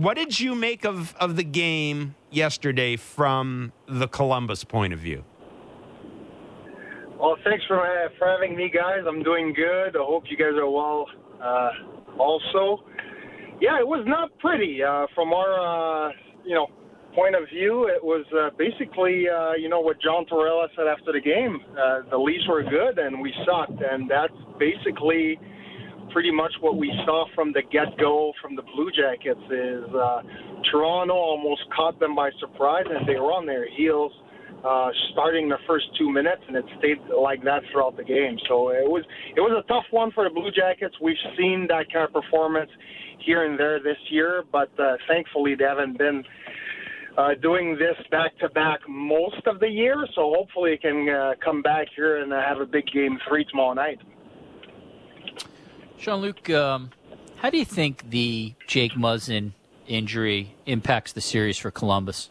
What did you make of the game yesterday from the Columbus point of view? Well, thanks for having me, guys. I'm doing good. I hope you guys are well also. Yeah, it was not pretty. From our, point of view, it was basically, what John Tortorella said after the game. The Leafs were good and we sucked, and that's basically pretty much what we saw from the get-go from the Blue Jackets is Toronto almost caught them by surprise, and they were on their heels starting the first 2 minutes, and it stayed like that throughout the game. So it was a tough one for the Blue Jackets. We've seen that kind of performance here and there this year, but thankfully they haven't been doing this back-to-back most of the year, so hopefully it can come back here and have a big Game 3 tomorrow night. Jean-Luc, how do you think the Jake Muzzin injury impacts the series for Columbus?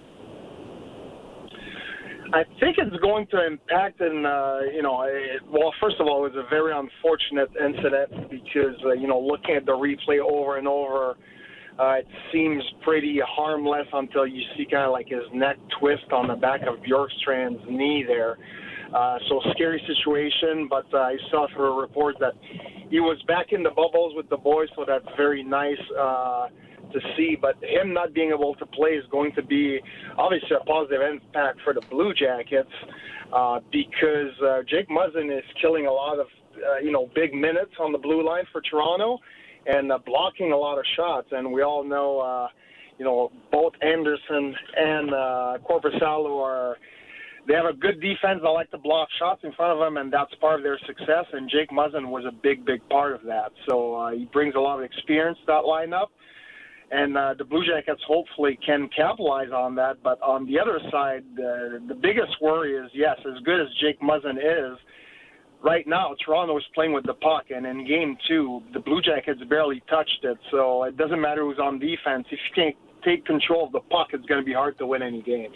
I think it's going to impact, well, first of all, it was a very unfortunate incident because, looking at the replay over and over, it seems pretty harmless until you see kind of like his neck twist on the back of Bjorkstrand's knee there. So scary situation, but I saw through a report that he was back in the bubbles with the boys, so that's very nice to see. But him not being able to play is going to be obviously a positive impact for the Blue Jackets because Jake Muzzin is killing a lot of, big minutes on the blue line for Toronto and blocking a lot of shots. And we all know, both Anderson and Korpisalo they have a good defense. They like to block shots in front of them, and that's part of their success. And Jake Muzzin was a big, big part of that. So he brings a lot of experience to that lineup. And the Blue Jackets hopefully can capitalize on that. But on the other side, the biggest worry is, yes, as good as Jake Muzzin is, right now Toronto is playing with the puck. And in Game 2, the Blue Jackets barely touched it. So it doesn't matter who's on defense. If you can't take control of the puck, it's going to be hard to win any games.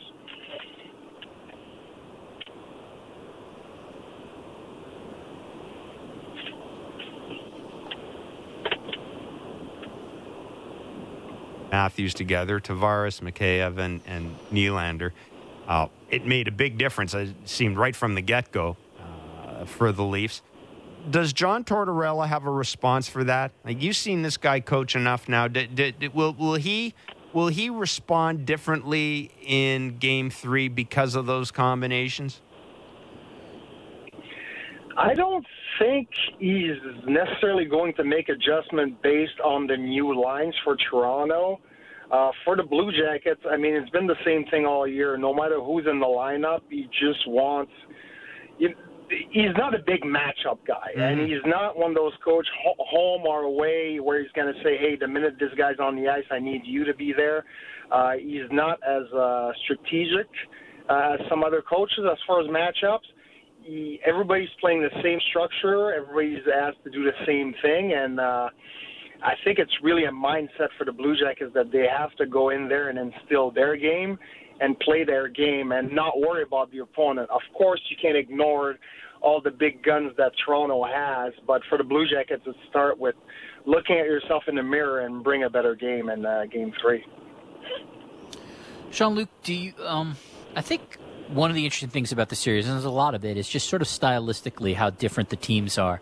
Matthews together, Tavares, Mikheyev, and Nylander. It made a big difference. It seemed right from the get-go for the Leafs. Does John Tortorella have a response for that? Like, you've seen this guy coach enough now. Will he respond differently in Game 3 because of those combinations? I don't think he's necessarily going to make adjustment based on the new lines for Toronto. For the Blue Jackets, I mean, it's been the same thing all year. No matter who's in the lineup, he just wants he's not a big matchup guy, and he's not one of those coach home or away where he's going to say, hey, the minute this guy's on the ice, I need you to be there. He's not as strategic as some other coaches as far as matchups. Everybody's playing the same structure. Everybody's asked to do the same thing, and I think it's really a mindset for the Blue Jackets that they have to go in there and instill their game and play their game and not worry about the opponent. Of course, you can't ignore all the big guns that Toronto has, but for the Blue Jackets, it start with looking at yourself in the mirror and bring a better game in Game 3. Jean-Luc, do you? I think one of the interesting things about the series, and there's a lot of it, is just sort of stylistically how different the teams are.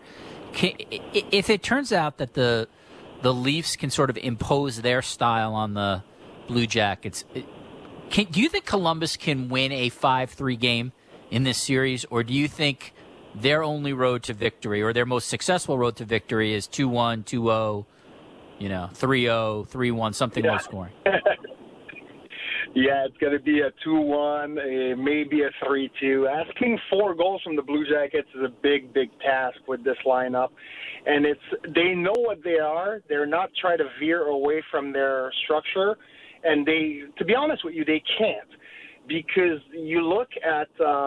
If it turns out that the Leafs can sort of impose their style on the Blue Jackets, do you think Columbus can win a 5-3 game in this series, or do you think their only road to victory, or their most successful road to victory, is 2-1, 2-0, 3-0, 3-1, something low scoring? Yeah, it's going to be a 2-1, maybe a 3-2. Asking 4 goals from the Blue Jackets is a big, big task with this lineup. And they know what they are. They're not trying to veer away from their structure. And to be honest with you, they can't. Because you look at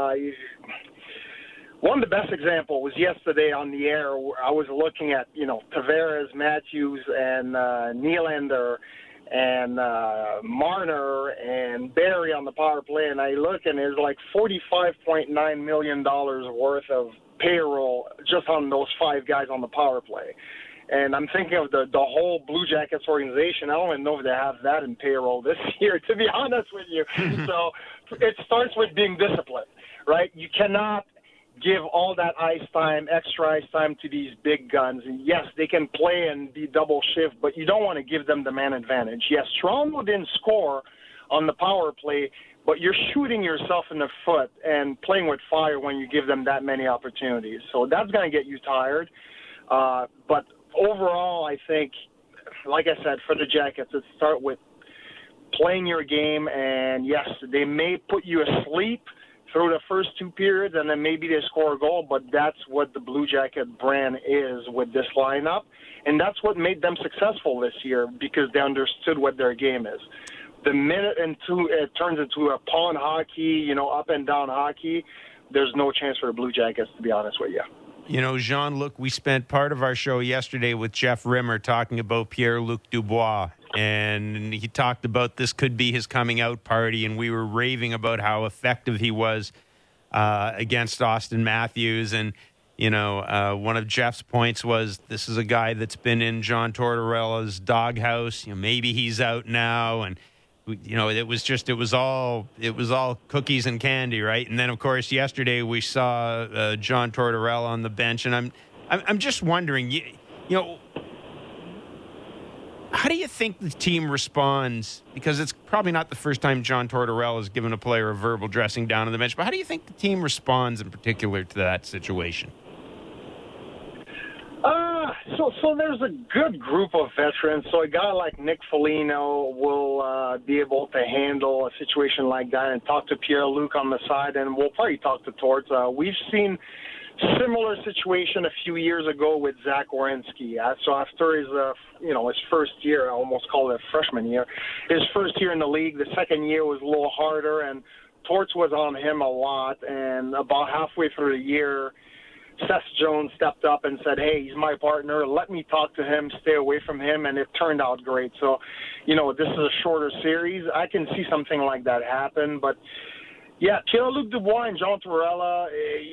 one of the best examples was yesterday on the air. I was looking at, Tavares, Matthews, and Nylander, and Marner and Barry on the power play, and I look and there's like $45.9 million worth of payroll just on those 5 guys on the power play. And I'm thinking of the whole Blue Jackets organization. I don't even know if they have that in payroll this year, to be honest with you. So it starts with being disciplined, right? You cannot give all that ice time, extra ice time to these big guns. And yes, they can play and be double shift, but you don't want to give them the man advantage. Yes, Toronto didn't score on the power play, but you're shooting yourself in the foot and playing with fire when you give them that many opportunities. So that's going to get you tired. But overall, I think, like I said, for the Jackets, it start with playing your game. And yes, they may put you asleep through the first two periods, and then maybe they score a goal, but that's what the Blue Jacket brand is with this lineup. And that's what made them successful this year, because they understood what their game is. The minute it turns into a pawn hockey, up and down hockey, there's no chance for the Blue Jackets, to be honest with you. Jean-Luc, we spent part of our show yesterday with Jeff Rimmer talking about Pierre-Luc Dubois, and he talked about this could be his coming out party, and we were raving about how effective he was against Auston Matthews. And, one of Jeff's points was this is a guy that's been in John Tortorella's doghouse. Maybe he's out now, and it was all cookies and candy, right? And then, of course, yesterday we saw John Tortorella on the bench, and I'm just wondering, how do you think the team responds? Because it's probably not the first time John Tortorella has given a player a verbal dressing down on the bench, but how do you think the team responds in particular to that situation? So there's a good group of veterans. So a guy like Nick Foligno will be able to handle a situation like that and talk to Pierre-Luc on the side, and we'll probably talk to Torts. We've seen similar situation a few years ago with Zach Werenski. So after his first year, I almost call it a freshman year, his first year in the league, the second year was a little harder, and Torts was on him a lot. And about halfway through the year, Seth Jones stepped up and said, hey, he's my partner. Let me talk to him, stay away from him, and it turned out great. So, this is a shorter series. I can see something like that happen. But, yeah, Pierre-Luc Dubois and John Tortorella,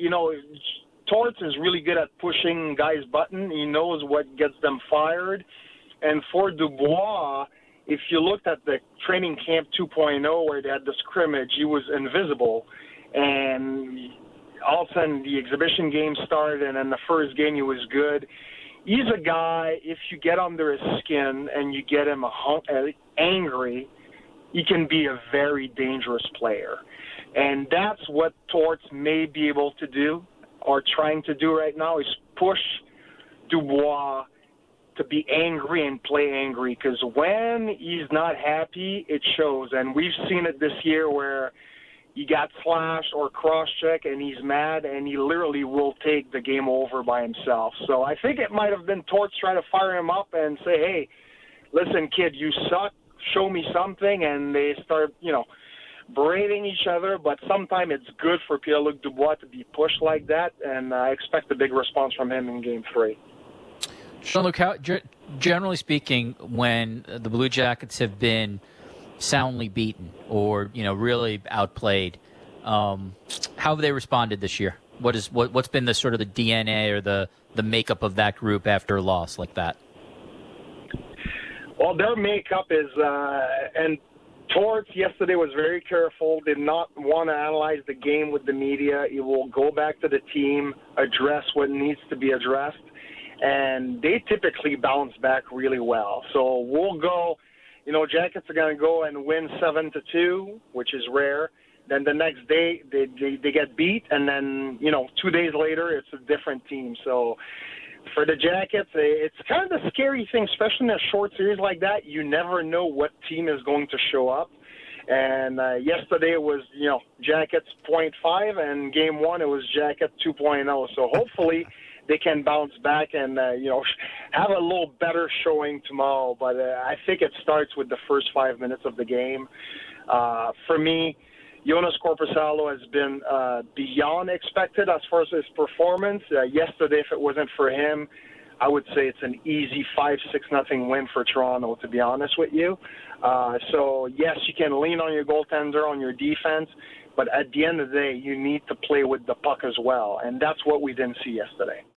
Torts is really good at pushing guys' button. He knows what gets them fired. And for Dubois, if you looked at the training camp 2.0 where they had the scrimmage, he was invisible. And all of a sudden the exhibition game started, and in the first game he was good. He's a guy, if you get under his skin and you get him angry, he can be a very dangerous player. And that's what Torts may be able to do, or trying to do right now, is push Dubois to be angry and play angry, because when he's not happy, it shows. And we've seen it this year where he got slashed or cross-check and he's mad, and he literally will take the game over by himself. So I think it might have been Torts trying to fire him up and say, hey, listen, kid, you suck, show me something, and they start, berating each other. But sometimes it's good for Pierre-Luc Dubois to be pushed like that, and I expect a big response from him in Game 3. Jean-Luc, generally speaking, when the Blue Jackets have been soundly beaten or really outplayed, how have they responded this year? What's been the sort of the DNA or the makeup of that group after a loss like that? Well, their makeup is and Torts yesterday was very careful, did not want to analyze the game with the media. He will go back to the team, address what needs to be addressed, and they typically bounce back really well. So we'll go, Jackets are going to go and win 7-2, which is rare. Then the next day they get beat, and then 2 days later it's a different team. So for the Jackets, it's kind of a scary thing, especially in a short series like that. You never know what team is going to show up. And yesterday it was Jackets 0.5, and Game 1 it was Jackets 2.0. So hopefully they can bounce back and have a little better showing tomorrow. But I think it starts with the first 5 minutes of the game. For me, Jonas Korpisalo has been beyond expected as far as his performance. Yesterday, if it wasn't for him, I would say it's an easy 5-6-0 win for Toronto, to be honest with you. So, yes, you can lean on your goaltender, on your defense, but at the end of the day, you need to play with the puck as well, and that's what we didn't see yesterday.